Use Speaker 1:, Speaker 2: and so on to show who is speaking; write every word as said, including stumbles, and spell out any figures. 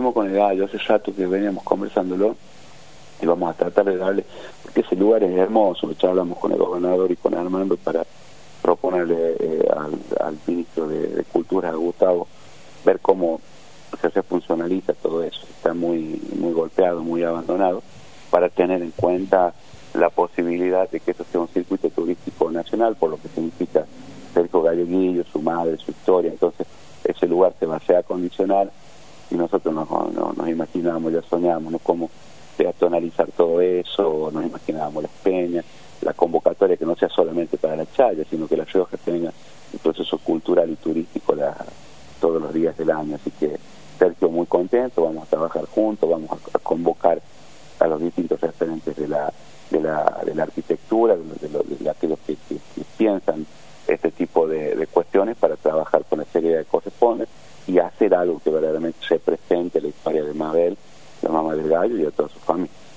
Speaker 1: estuvimos con el gallo, hace rato que veníamos conversándolo, y vamos a tratar de darle, porque ese lugar es hermoso. Ya hablamos con el gobernador y con Armando para proponerle eh, al, al ministro de, de Cultura, Gustavo, ver cómo se refuncionaliza todo eso. Está muy muy golpeado, muy abandonado, para tener en cuenta la posibilidad de que eso sea un circuito turístico nacional, por lo que significa Sergio Galleguillo, su madre, su historia. Entonces ese lugar se va a reacondicionar, y nosotros nos, nos, nos imaginábamos, ya soñábamos, ¿no?, cómo peatonalizar todo eso, nos imaginábamos las peñas, la convocatoria que no sea solamente para la Chaya, sino que La Rioja tenga un proceso cultural y turístico la, todos los días del año. Así que Sergio muy contento, vamos a trabajar juntos, vamos a, a convocar a los distintos referentes de la de la, de la arquitectura, de, de, de, de aquellos que, que, que piensan este tipo de, de cuestiones, para trabajar con la seriedad que corresponde y hacer algo que verdaderamente represente la historia de Mabel, la mamá del gallo, y de toda su familia.